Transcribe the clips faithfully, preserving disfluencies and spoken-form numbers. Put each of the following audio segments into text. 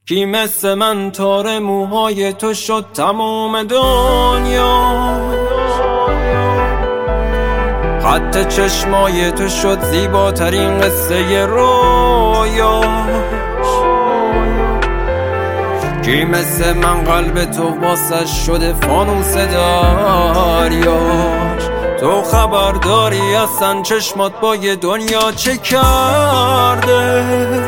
کی مثل من تار موهای تو شد تموم دنیا، خط چشمای تو شد زیباترین قصه رویا. کی مثل من قلب تو واسه شده فانوس دریاش. تو خبر داری اصلا چشمات با یه دنیا چه کرده؟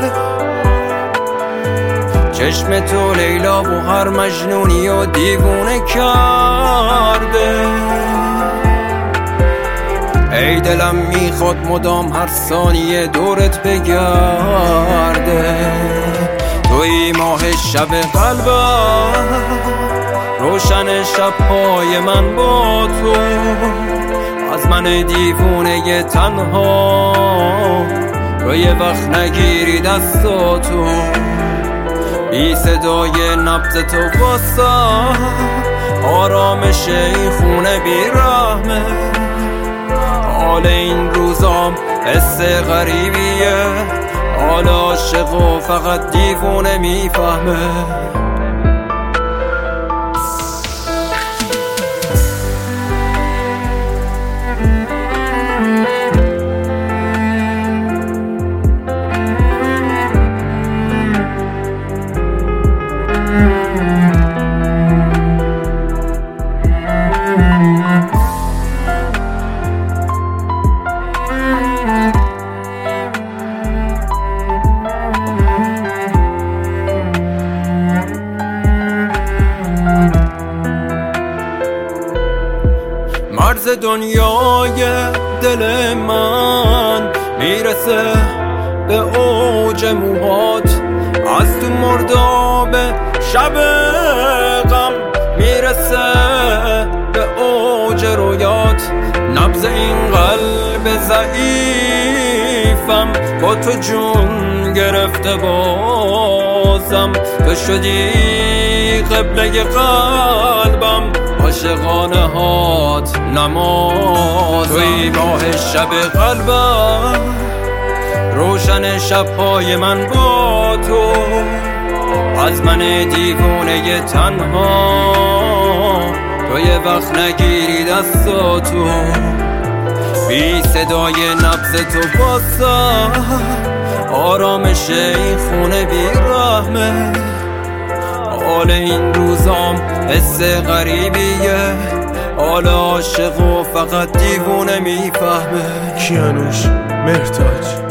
چشم تو لیلا و هر مجنونی و دیوونه کرده. ای دلم میخواد مدام هر ثانیه دورت بگرده. توی ماه شب قلبم، روشن شب‌های من با تو. از من دیوونه تنها رو یه وقت نگیری دستاتو. بی صدای نبض تو واسه آرامش این خونه بی رحمه. حال این روزام حس غریبیه، حال عاشق و فقط دیوونه میفهمه. مرز دنیای دل من میرسه به اوج موهات. از تو مرداب شب غم میرسه به اوج رویات. نبض این قلب ضعیفم با تو جون گرفته بازم. تو شدی قبله قلبم، عاشقانه هات نمازم. توی ماه شب قلبم، روشن شب‌های من با تو. از من دیوونه تنها تو یه وقت نگیری دستاتو. بی صدای نبض تو واسه آرامش این خونه بی رحمه. حال این روزام حس غریبیه، حال عاشق و فقط دیوونه میفهمه. کیانوش مهرتاج